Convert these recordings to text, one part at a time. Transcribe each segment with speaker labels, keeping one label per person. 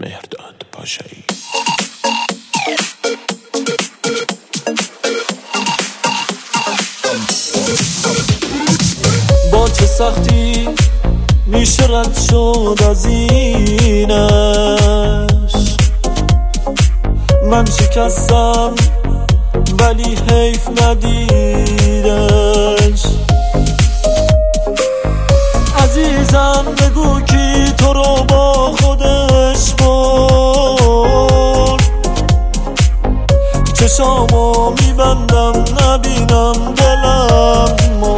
Speaker 1: مهرداد پاشایی.
Speaker 2: با چه سختی میشه رد شد از اینش، من شکستم ولی حیف ندیدش. عزیزم بگو کی تو رو با خودش برد، چشامو میبندم نبینم دلم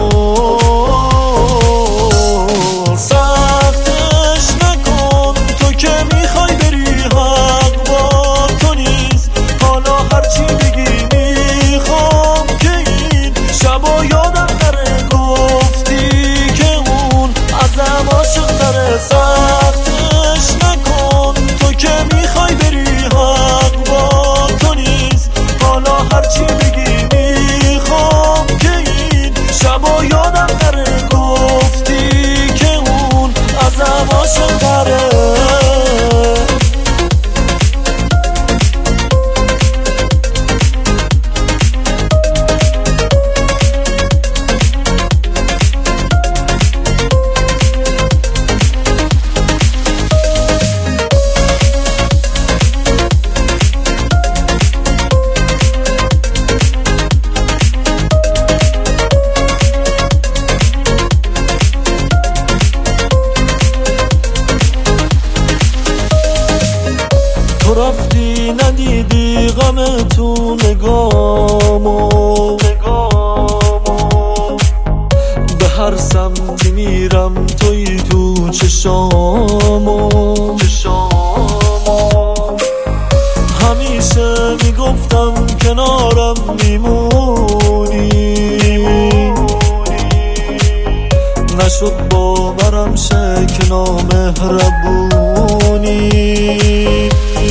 Speaker 2: مرد. سختش نکن تو که میخوای بری، حق با تو نیست. حالا هرچی بگی میخوام که این شبا یادم نره گفتی که اون ازم عاشق تره. سختش نکن تو که میخوای بری، حق با تو نیست. حالا هرچی بگی میخوام که این شبا یادم نره گفتی که اون ازم عاشق تره. تو رفتی ندیدی غم تو نگامو، به هر سمتی میرم توی تو چشامو. همیشه میگفتم کنارم میمونی، نشد باورم شه که نامهربونی.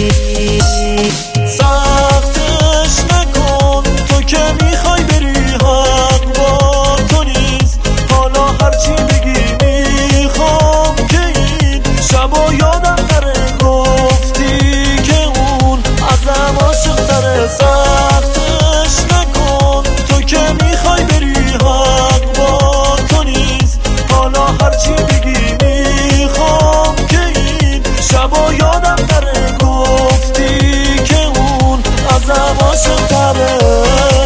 Speaker 2: سختش نکن تو که میخوای بری، حق با تو نیست. حالا هرچی بگی میخوام که این شبا یادم نره گفتی که اون ازم عاشق تره. سختش نکن تو که میخوای بری، حق با تو نیست. حالا هرچی بگی میخوام که این شبا یادم نره گفتی که اون ازم عاشق تره.